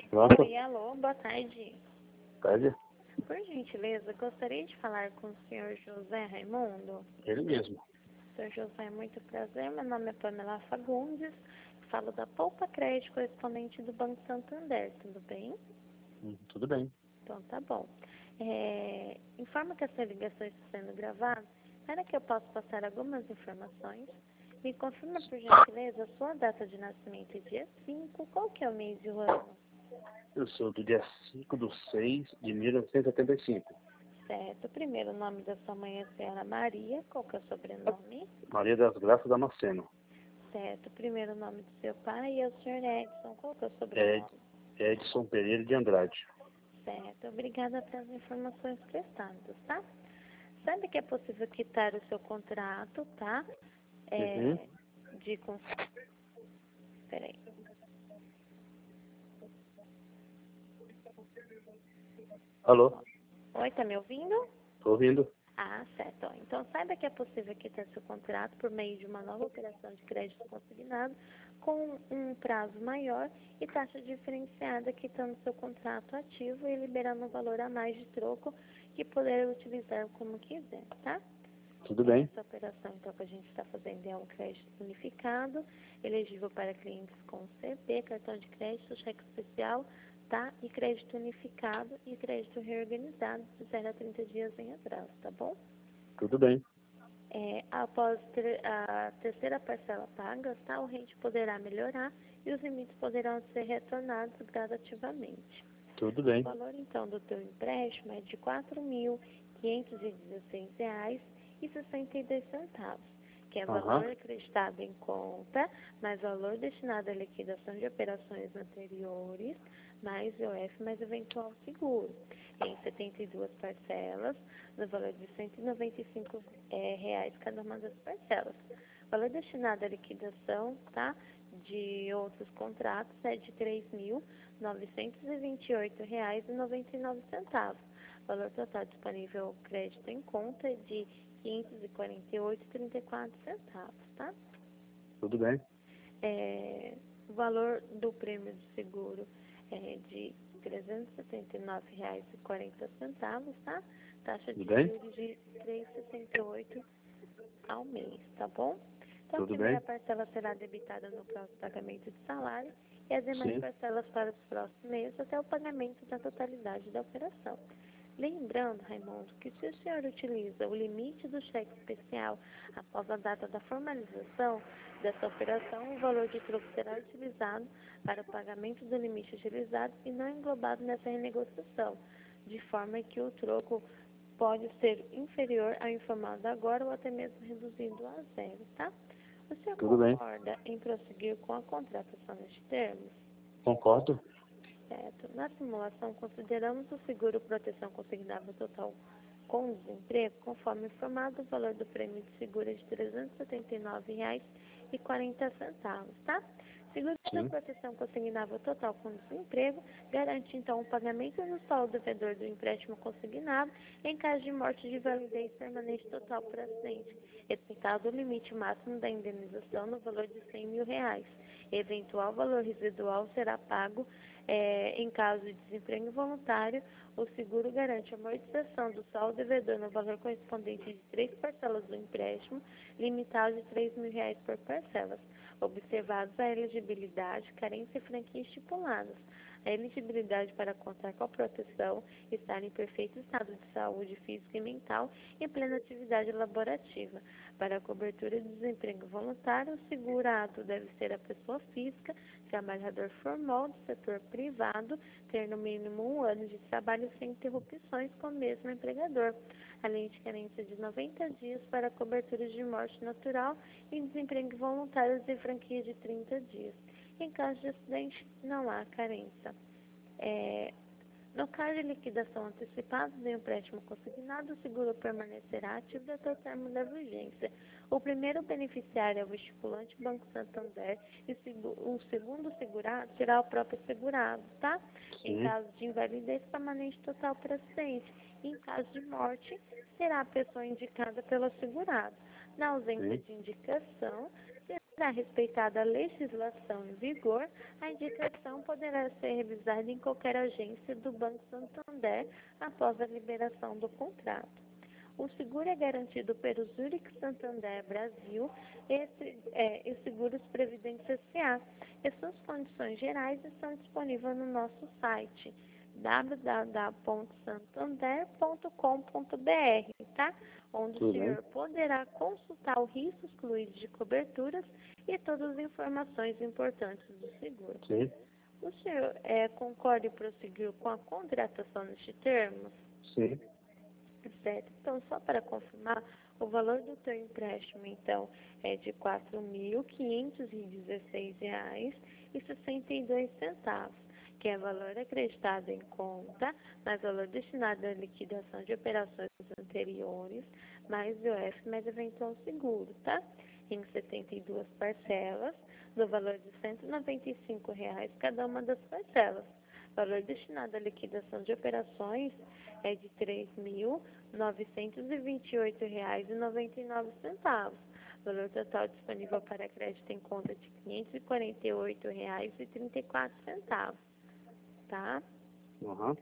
Pronto? Oi, alô, boa tarde. Tarde? Por gentileza, gostaria de falar com o senhor José Raimundo. Ele mesmo. Senhor José, muito prazer. Meu nome é Pamela Fagundes. Falo da Poupa Crédito, correspondente do Banco Santander. Tudo bem? Tudo bem. Então, tá bom. Informa que essa ligação está sendo gravada para que eu possa passar algumas informações. Me confirma, por gentileza, a sua data de nascimento e dia 5. Qual que é o mês e o ano? Eu sou do dia 5/6/1975. Certo. O primeiro nome da sua mãe é a senhora Maria. Qual que é o sobrenome? Maria das Graças Damasceno. Certo. O primeiro nome do seu pai é o senhor Edson. Qual que é o Ed, sobrenome? Edson Pereira de Andrade. Certo. Obrigada pelas informações prestadas, tá? Sabe que é possível quitar o seu contrato, tá? Uhum. É, de... Peraí. Alô? Oi, tá me ouvindo? Tô ouvindo. Ah, certo. Ó, então, saiba que é possível quitar seu contrato por meio de uma nova operação de crédito consignado com um prazo maior e taxa diferenciada, quitando seu contrato ativo e liberando um valor a mais de troco que poder utilizar como quiser, tá? Tudo bem. Essa operação, então, que a gente está fazendo é um crédito unificado, elegível para clientes com CP, cartão de crédito, cheque especial, tá? E crédito unificado e crédito reorganizado de 0 a 30 dias em atraso, tá bom? Tudo bem. Após a terceira parcela paga, tá? O rende poderá melhorar e os limites poderão ser retornados gradativamente. Tudo O bem. valor, então, do teu empréstimo é de R$ 4.516,62, que é Aham. valor acreditado em conta, mais valor destinado à liquidação de operações anteriores, mais IOF, mais eventual seguro, em 72 parcelas, no valor de R$ 195 reais cada uma das parcelas. O valor destinado à liquidação, tá, de outros contratos é de R$ 3.928,99. O valor total disponível crédito em conta é de R$ 548,34, tá? Tudo bem. O valor do prêmio de seguro é de R$ 379,40, tá? Taxa Tudo de bem? juros de 3,68 ao mês, tá bom? Então, a Tudo primeira bem. parcela será debitada no próximo pagamento de salário e as demais Sim. parcelas para os próximos meses até o pagamento da totalidade da operação. Lembrando, Raimundo, que se o senhor utiliza o limite do cheque especial após a data da formalização dessa operação, o valor de troco será utilizado para o pagamento do limite utilizado e não englobado nessa renegociação, de forma que o troco pode ser inferior ao informado agora ou até mesmo reduzido a zero, tá? O senhor Tudo bem. concorda em prosseguir com a contratação nestes termos? Concordo. Certo. Na simulação, consideramos o seguro proteção consignável total com desemprego, conforme informado, o valor do prêmio de seguro é de R$ 379,40, tá? Seguro da Sim. proteção consignável total com desemprego garante, então, o pagamento no saldo devedor do empréstimo consignado em caso de morte de validez permanente total por acidente, respeitado o limite máximo da indenização no valor de R$ 100.000. Eventual valor residual será pago em caso de desemprego involuntário. O seguro garante a amortização do saldo devedor no valor correspondente de 3 parcelas do empréstimo, limitado de R$ 3.000 por parcelas, observados a elegibilidade, carência e franquia estipuladas. A elegibilidade para contar com a proteção, estar em perfeito estado de saúde física e mental e plena atividade laborativa. Para a cobertura de desemprego voluntário, o segurado deve ser a pessoa física, trabalhador formal do setor privado, ter no mínimo 1 ano de trabalho sem interrupções com o mesmo empregador, além de carência de 90 dias para cobertura de morte natural e desemprego voluntário de franquia de 30 dias. Em caso de acidente, não há carência. No caso de liquidação antecipada do empréstimo consignado, o seguro permanecerá ativo até o término da vigência. O primeiro beneficiário é o estipulante Banco Santander e o segundo segurado será o próprio segurado, tá? Em Sim. caso de invalidez permanente total por acidente. Em caso de morte, será a pessoa indicada pelo segurado. Na ausência Sim. de indicação, será respeitada a legislação em vigor, a indicação poderá ser revisada em qualquer agência do Banco Santander após a liberação do contrato. O seguro é garantido pelo Zurich Santander Brasil e Seguros Previdência S.A. E suas condições gerais estão disponíveis no nosso site www.santander.com.br, tá? Onde o senhor poderá consultar o risco excluído de coberturas e todas as informações importantes do seguro. Sim. O senhor concorda em prosseguir com a contratação nestes termos? Sim. Certo. Então, só para confirmar, o valor do teu empréstimo, então, é de R$ 4.516,62, que é valor acreditado em conta, mais valor destinado à liquidação de operações anteriores, mais IOF, mais eventual seguro, tá? Em 72 parcelas, do valor de R$ 195 cada uma das parcelas. Valor destinado à liquidação de operações é de R$ 3.928,99. Valor total disponível para crédito em conta de R$ 548,34. Tá? Uhum.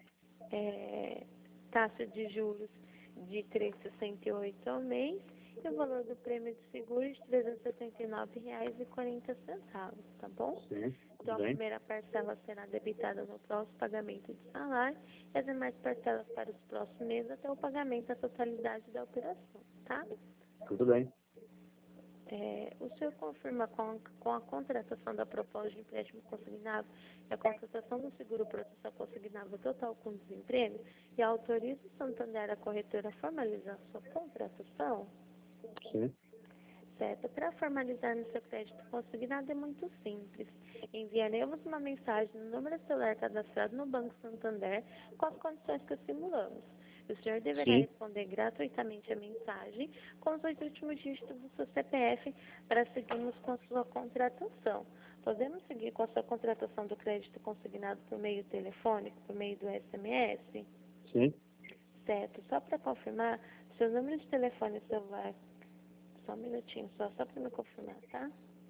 Taxa de juros de 3,68 ao mês e o valor do prêmio de seguro de R$ 379,40, tá bom? Sim. Então, a primeira parcela será debitada no próximo pagamento de salário e as demais parcelas para os próximos meses até o pagamento da totalidade da operação, tá? Tudo bem. O senhor confirma com a contratação da proposta de empréstimo consignado e a contratação do seguro processual consignado total com desemprego e autoriza o Santander a corretora a formalizar sua contratação? Sim. Certo. Para formalizar no seu crédito consignado é muito simples. Enviaremos uma mensagem no número celular cadastrado no Banco Santander com as condições que simulamos. O senhor deverá responder gratuitamente a mensagem com os 8 últimos dígitos do seu CPF para seguirmos com a sua contratação. Podemos seguir com a sua contratação do crédito consignado por meio telefônico, por meio do SMS? Sim. Certo. Só para confirmar, seu número de telefone celular. Só um minutinho, só para me confirmar, tá?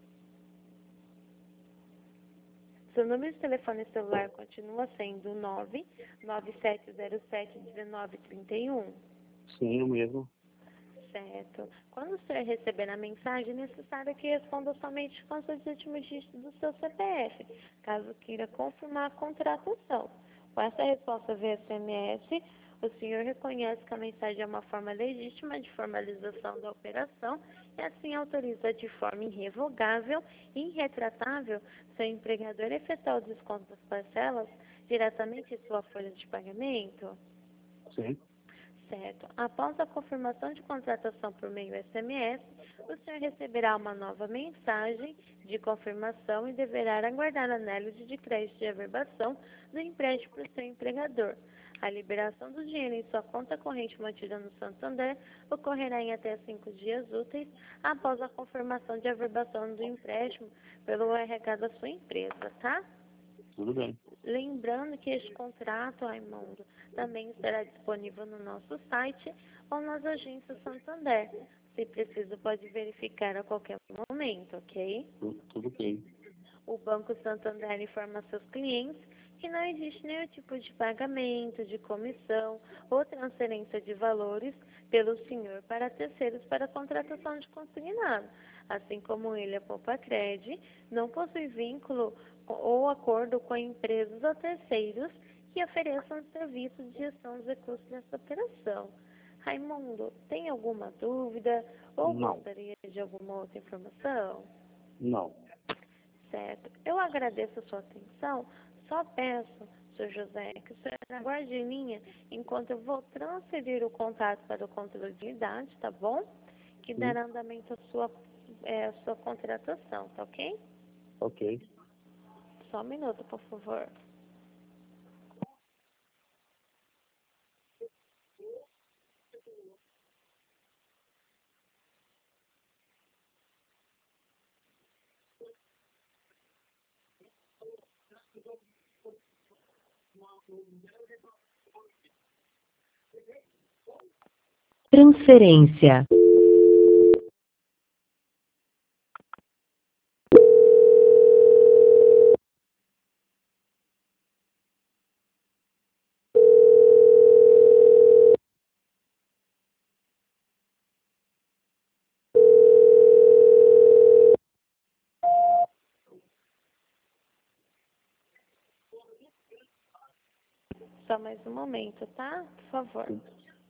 Seu número de telefone celular continua sendo 997071931. Sim, eu mesmo. Certo. Quando o senhor receber a mensagem, é necessário que responda somente com os últimos dígitos do seu CPF, caso queira confirmar a contratação. Com essa resposta via SMS, o senhor reconhece que a mensagem é uma forma legítima de formalização da operação e assim autoriza de forma irrevogável e irretratável seu empregador a efetuar o desconto das parcelas diretamente em sua folha de pagamento? Sim. Certo. Após a confirmação de contratação por meio SMS, o senhor receberá uma nova mensagem de confirmação e deverá aguardar a análise de crédito de averbação do empréstimo para o seu empregador. A liberação do dinheiro em sua conta corrente mantida no Santander ocorrerá em até 5 dias úteis após a confirmação de averbação do empréstimo pelo RH da sua empresa, tá? Tudo bem. Lembrando que este contrato, Raimundo, também estará disponível no nosso site ou nas agências Santander. Se preciso, pode verificar a qualquer momento, ok? Tudo bem. O Banco Santander informa seus clientes que não existe nenhum tipo de pagamento, de comissão ou transferência de valores pelo senhor para terceiros para contratação de consignado. Assim como ele, a Poupa-Cred, não possui vínculo ou acordo com empresas ou terceiros que ofereçam serviços de gestão dos recursos nessa operação. Raimundo, tem alguma dúvida ou Não. gostaria de alguma outra informação? Não. Certo. Eu agradeço a sua atenção. Só peço, Sr. José, que o senhor aguarde em linha enquanto eu vou transferir o contato para o controle de idade, tá bom? Que dará andamento à sua contratação, tá ok? Ok. Só um minuto, por favor. Transferência. Só mais um momento, tá? Por favor. Sim.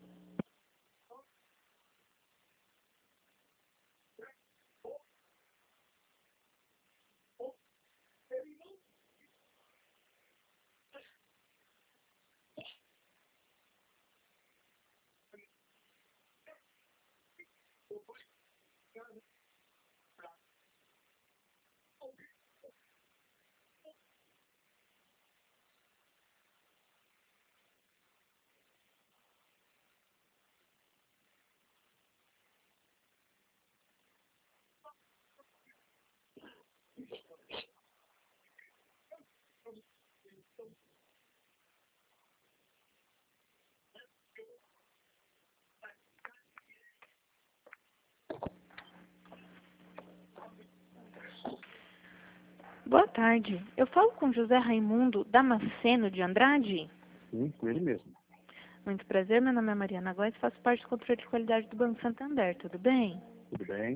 Boa tarde. Eu falo com José Raimundo Damasceno de Andrade. Sim, com ele mesmo. Muito prazer, meu nome é Mariana Góes, faço parte do controle de qualidade do Banco Santander, tudo bem? Tudo bem?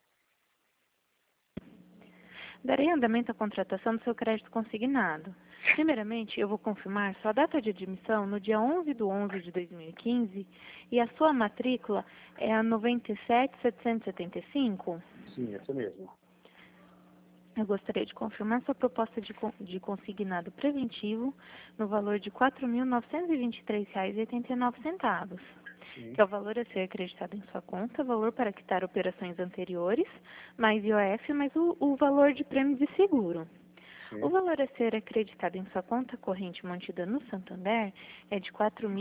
Darei andamento à contratação do seu crédito consignado. Primeiramente, eu vou confirmar sua data de admissão no dia 11/11 de 2015 e a sua matrícula é a 97.775? Sim, essa mesmo. Eu gostaria de confirmar sua proposta de consignado preventivo no valor de R$ 4.923,89, Sim. que é o valor a ser acreditado em sua conta, valor para quitar operações anteriores, mais IOF, mais o valor de prêmio de seguro. Sim. O valor a ser acreditado em sua conta corrente mantida no Santander é de R$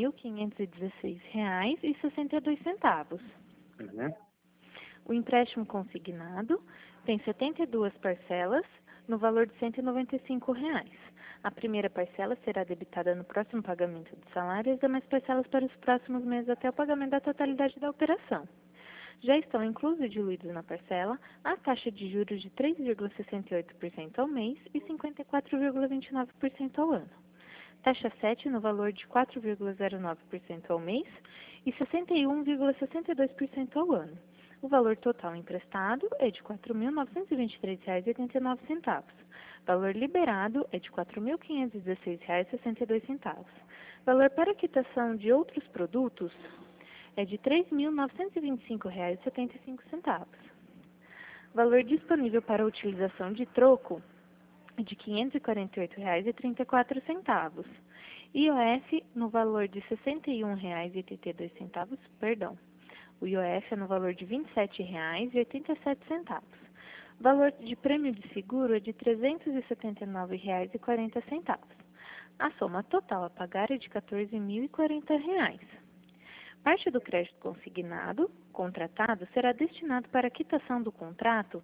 4.516,62. Uhum. O empréstimo consignado tem 72 parcelas no valor de R$ 195. A primeira parcela será debitada no próximo pagamento do salário e as demais parcelas para os próximos meses até o pagamento da totalidade da operação. Já estão inclusos e diluídos na parcela a taxa de juros de 3,68% ao mês e 54,29% ao ano. Taxa 7 no valor de 4,09% ao mês e 61,62% ao ano. O valor total emprestado é de R$ 4.923,89. Valor liberado é de R$ 4.516,62. Valor para quitação de outros produtos é de R$ 3.925,75. Valor disponível para utilização de troco é de R$ 548,34. IOF no valor de R$ 61,82, perdão. O IOF é no valor de R$ 27,87. Valor de prêmio de seguro é de R$ 379,40. A soma total a pagar é de R$ 14.040. Parte do crédito consignado, contratado, será destinado para a quitação do contrato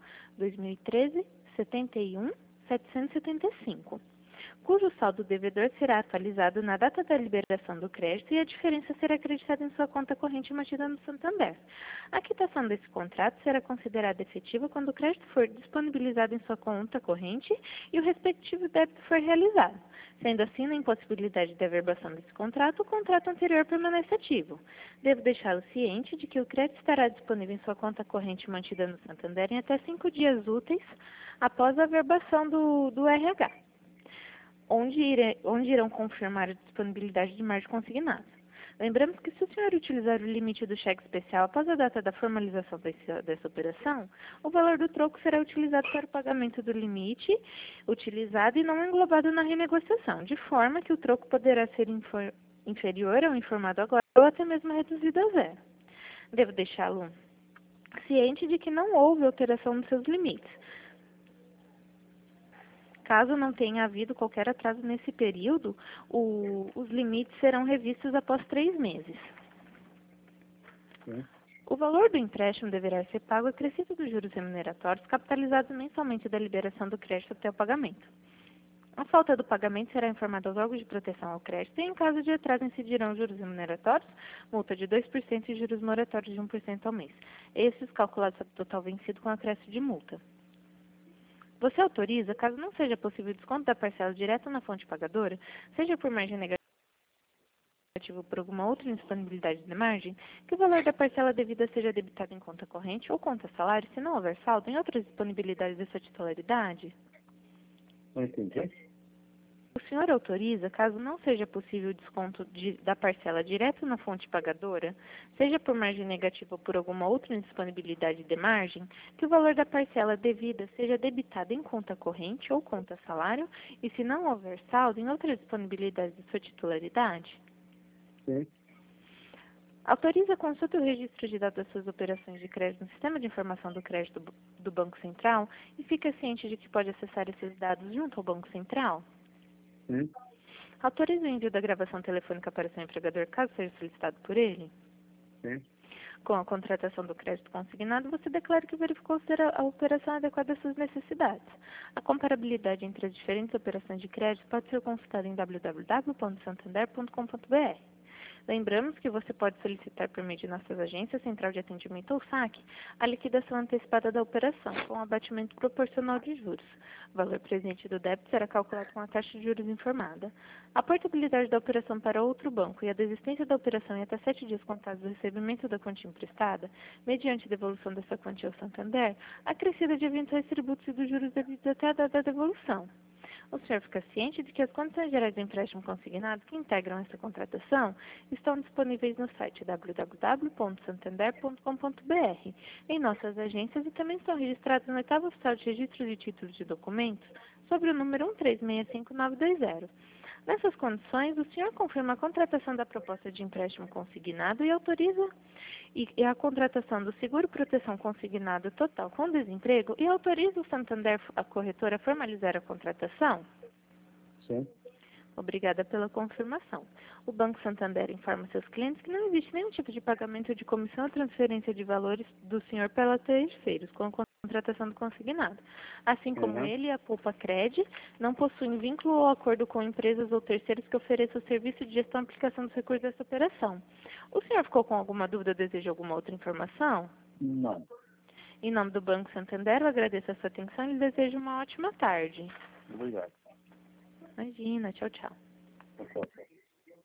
2013-71-775, cujo saldo devedor será atualizado na data da liberação do crédito e a diferença será acreditada em sua conta corrente mantida no Santander. A quitação desse contrato será considerada efetiva quando o crédito for disponibilizado em sua conta corrente e o respectivo débito for realizado. Sendo assim, na impossibilidade de averbação desse contrato, o contrato anterior permanece ativo. Devo deixá-lo ciente de que o crédito estará disponível em sua conta corrente mantida no Santander em até 5 dias úteis após a averbação do RH, onde irão confirmar a disponibilidade de margem consignada. Lembramos que se o senhor utilizar o limite do cheque especial após a data da formalização dessa operação, o valor do troco será utilizado para o pagamento do limite utilizado e não englobado na renegociação, de forma que o troco poderá ser inferior ao informado agora ou até mesmo reduzido a zero. Devo deixá-lo ciente de que não houve alteração nos seus limites. Caso não tenha havido qualquer atraso nesse período, os limites serão revistos após 3 meses. Sim. O valor do empréstimo deverá ser pago acrescido dos juros remuneratórios capitalizados mensalmente da liberação do crédito até o pagamento. A falta do pagamento será informada aos órgãos de proteção ao crédito e, em caso de atraso, incidirão juros remuneratórios, multa de 2% e juros moratórios de 1% ao mês. Esses calculados sobre o total vencido com acréscimo de multa. Você autoriza, caso não seja possível o desconto da parcela direto na fonte pagadora, seja por margem negativa ou por alguma outra indisponibilidade de margem, que o valor da parcela devida seja debitado em conta corrente ou conta salário, se não houver saldo em outras disponibilidades da sua titularidade? Não entendi. O senhor autoriza, caso não seja possível o desconto da parcela direto na fonte pagadora, seja por margem negativa ou por alguma outra indisponibilidade de margem, que o valor da parcela devida seja debitado em conta corrente ou conta salário e, se não houver saldo, em outra disponibilidade de sua titularidade? Sim. Autoriza a consulta e o registro de dados das suas operações de crédito no Sistema de Informação do Crédito do Banco Central e fica ciente de que pode acessar esses dados junto ao Banco Central? Sim. Autoriza o envio da gravação telefônica para seu empregador, caso seja solicitado por ele? Sim. Com a contratação do crédito consignado, você declara que verificou ser a operação adequada às suas necessidades. A comparabilidade entre as diferentes operações de crédito pode ser consultada em www.santander.com.br. Lembramos que você pode solicitar por meio de nossas agências, central de atendimento ou saque, a liquidação antecipada da operação, com abatimento proporcional de juros. O valor presente do débito será calculado com a taxa de juros informada. A portabilidade da operação para outro banco e a desistência da operação em até 7 dias contados do recebimento da quantia emprestada, mediante devolução dessa quantia ao Santander, acrescida de eventuais tributos e dos juros devidos até a data da devolução. O senhor fica ciente de que as condições gerais do empréstimo consignado que integram essa contratação estão disponíveis no site www.santander.com.br, em nossas agências e também estão registradas no 8º Oficial de Registro de Títulos de Documentos, sobre o número 1365-920. Nessas condições, o senhor confirma a contratação da proposta de empréstimo consignado e autoriza a contratação do seguro proteção consignado total com desemprego e autoriza o Santander, a corretora, a formalizar a contratação? Sim. Obrigada pela confirmação. O Banco Santander informa seus clientes que não existe nenhum tipo de pagamento de comissão ou transferência de valores do senhor pela terceiros com a contratação do consignado. Assim como ele e a Poupa Cred não possuem vínculo ou acordo com empresas ou terceiros que ofereçam o serviço de gestão e aplicação dos recursos dessa operação. O senhor ficou com alguma dúvida ou deseja alguma outra informação? Não. Em nome do Banco Santander, eu agradeço a sua atenção e lhe desejo uma ótima tarde. Obrigado. Imagina, tchau, tchau. Tchau, tchau.